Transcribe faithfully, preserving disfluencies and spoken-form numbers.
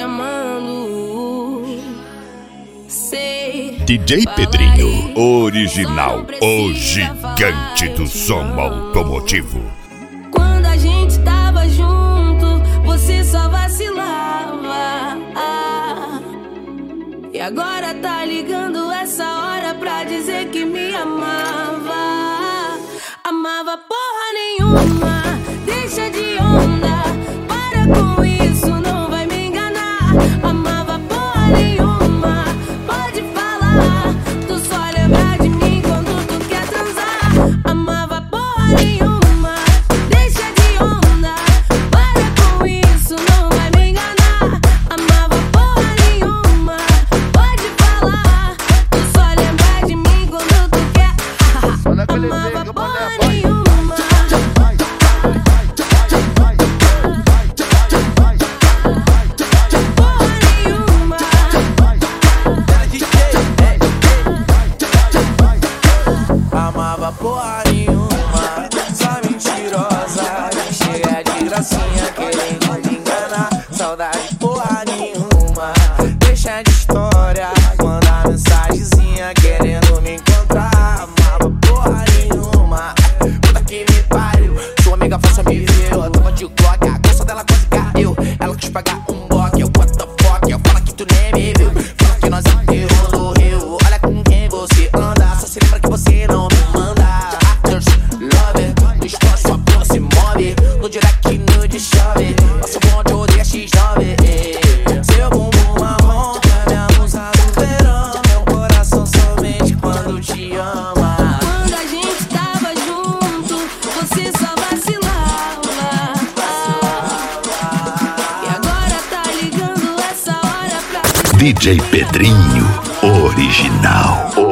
amando. Sei. D J Pedrinho, original, o gigante do som automotivo. Quando a gente tava junto, você só vacilava. E agora tá ligando essa hora pra dizer que me amava. Amava porra nenhuma, deixa de onda, para com isso, não vai me enganar. Amava porra nenhuma, pode falar, tu só lembra de mim quando tu quer transar. Amava porra nenhuma, deixa de onda, para com isso, não vai me enganar. Amava porra nenhuma, pode falar, tu só lembra de mim quando tu quer. Amava porra nenhuma. Amava porra nenhuma, só mentirosa, cheia de gracinha, querendo me enganar. Saudade porra nenhuma, deixa de história, manda mensagenzinha querendo me encontrar. Amava porra nenhuma, puta que me pariu, sua amiga falsa me viu, eu tava de Glock, a calça dela quase caiu. Ela quis pagar um bloco, eu what the fuck, eu falo que tu nem me viu. Fala que nós enterrou no rio, olha com quem você anda, só se lembra que você não me manda. Actors, love, no story sua porra se move, no direct nude chove, passa o bonde, odeia X nove. Seu bumbum marrom, que é minha musa do verão, meu coração somente quando te ama. Quando a gente tava junto, você só vacilava. E agora tá ligando essa hora pra D J Pedrinho, original.